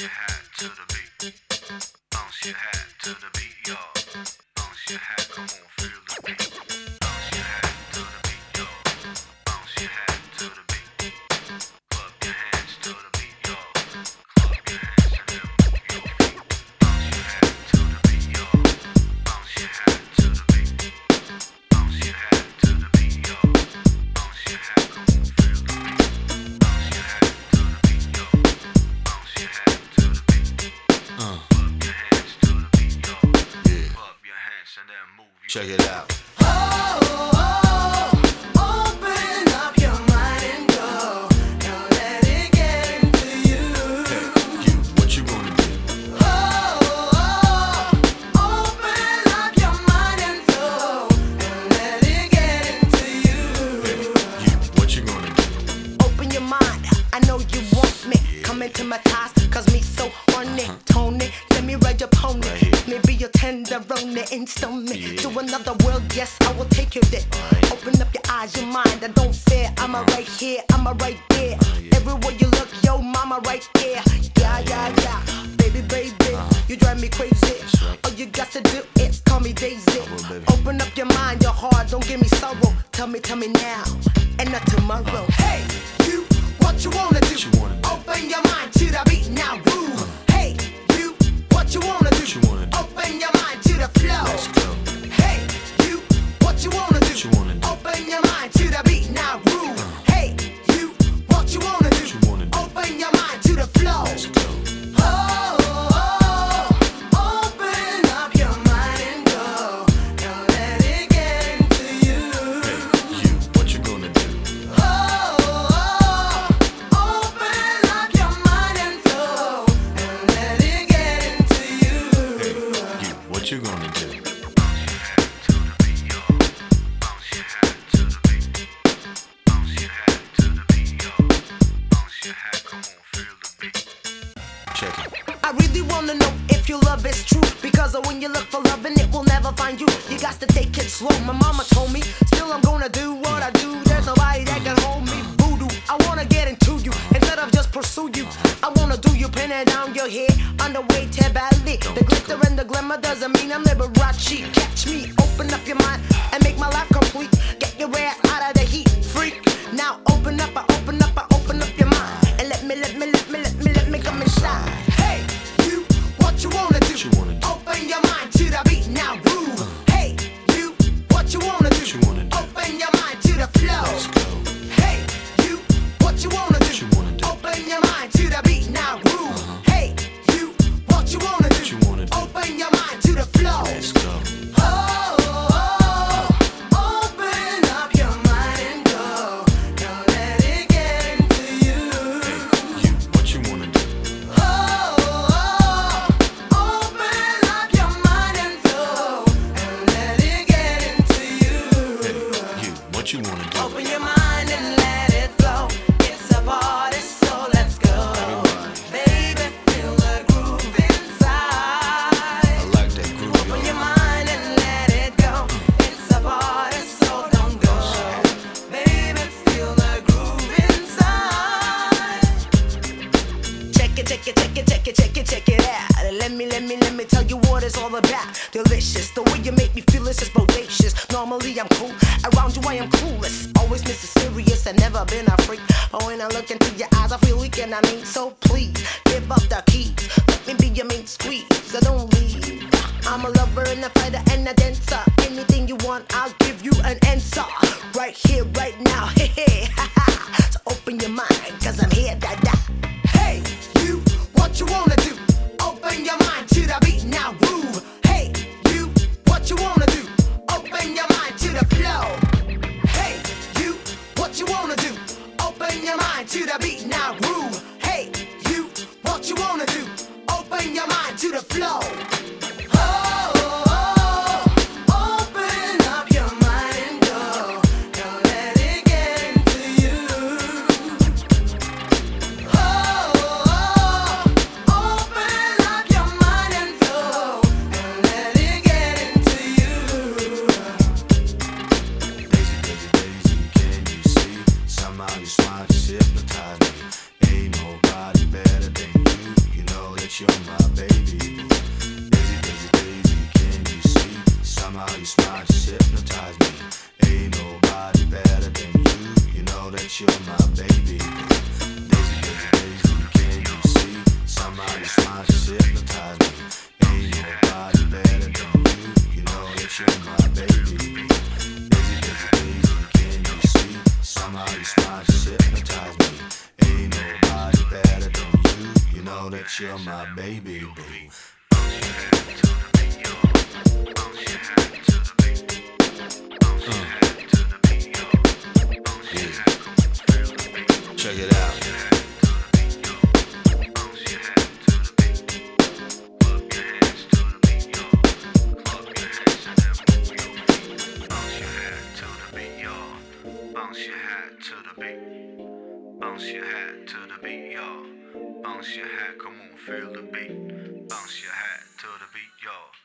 your hat to the beat. Bounce your hat to the beat, yo. Bounce your hat, come on, feel the beat. Bounce your hat to the beat, yo. Bounce your hat to the beat. Clap your hands to the beat, yo. Clap your hands and then move your feet. Bounce your hat to the beat, yo. Bounce your hat to the beat. Bounce your hat to the beat, yo. Bounce your hat, come on, feel the beat. Bounce your hat to the beat, yo. Bounce your hat to the beat. Clap your hands to the beat, yo. Clap your hands and then move your feet. Check it out. Open up your mind and go. Don't let it get into you. Hey, you, what you gonna do? Open up your mind and flow. Don't let it get into you. Hey, you, what you gonna do? Open your mind, I know you want me. Come into my ties, cause me so horny. Tony, let me ride your pony. Right here. Maybe your tenderoni install me. Yeah. To another world, yes, I will take you there. Alright. Open up your eyes, your mind, I don't fear. I'm a right here, I'm a right there. Yeah. Everywhere you look, yo, mama right there. Yeah, yeah, yeah. Baby, baby, you drive me crazy. right. All you got to do is call me Daisy. will, baby. Open up your mind, your heart, don't give me sorrow. Tell me now, and not tomorrow. Hey, you, what you wanna do? What you wanna do? Open your mind to the beat now, groove. Hey, you, what you wanna do? What you wanna do? Open your mind to the flow. Let's go. Hey, you, what you wanna do? What you wanna do? Open your mind to the beat now, groove. Hey, you, what you wanna do? What you wanna do? Open your mind to the flow. Let's go. Open up your mind and go. Don't let it get into you. Hey, you, what you gonna do? Open up your mind and flow. Don't let it get into you. Hey, you, what you gonna do? Bounce your hat to the beat, yo. Bounce your hat to the beat. Bounce your hat to the beat, yo. Bounce your hat, come on, feel the beat. Check it. I really wanna know if your love is true. Because when you look for love and it will never find you. You got to take it slow. My mama told me, still I'm gonna do what I do. There's nobody that can hold me. Voodoo, I wanna get into you instead of just pursue you. I wanna do you, pin it down your head, underweight, hair badly. The glitter and the glamour doesn't mean I'm Liberace. Catch me, open up your mind and make my life complete. Get your ass out of the heat, freak. Now open up your mind and let me come inside. Hey, you, what you wanna do? What you wanna do? Open your mind to the beat now, groove. Hey, you, what you wanna do? What you wanna do? Open your mind to the flow. Let's go. Hey, you, what you wanna do? What you wanna do? Open your mind to the beat now, groove. Hey, you, what you wanna do? What you wanna do? Open your mind to the flow. Let's go. Open up your mind and go. Don't let it get into you. Hey, you, what you wanna do? Open up your mind and flow. And let it get into you. Hey, you, what you wanna do? Open your mind and let it flow. It's a party, so let's go. Baby, feel the groove inside. I like that groove, Open your yo. mind and let it go. It's a party, so don't go. Baby, feel the groove inside. Check it out. Let me tell you what it's all about. Delicious, the way you make me feel is just bodacious. Normally I'm cool, around you I am clueless. Always mysterious and never been a freak. But when I look into your eyes, I feel weak and I mean so please give up the keys. Let me be your main squeeze, so don't leave. I'm a lover and a fighter and a dancer. Anything you want, I'll give you an answer. Right here, right now, hey, hey, ha, ha. So open your mind, cause I'm here, da, da. Hey, you, what you wanna do? Open your mind to the beat now, groove. Hey, you, what you wanna do? Open your mind to the flow. Hey, you, what you wanna do? Open your mind to the beat now, groove. Hey, you, what you wanna do? Open your mind to the flow. Open up your mind and go. Don't let it get into you. Open up your mind and flow. And let it get into you. Daisy, Daisy, Daisy, can you see? Somehow your smile just hypnotized me. Ain't nobody better than you. You know your smile just hypnotize me. Ain't nobody better than you. You know that you're my baby. Daisy, daisy, daisy, can you see? Somehow your smile just hypnotize me. Ain't nobody better than you. You know that you're my baby. Daisy, daisy, daisy, can you see? Somehow your smile just hypnotize me. Ain't nobody better than you. You know that you're my baby. Check it out. Bounce your head to the beat. Bounce your head to the beat, y'all. Bounce your head, come on, feel the beat. Bounce your head to the beat, y'all.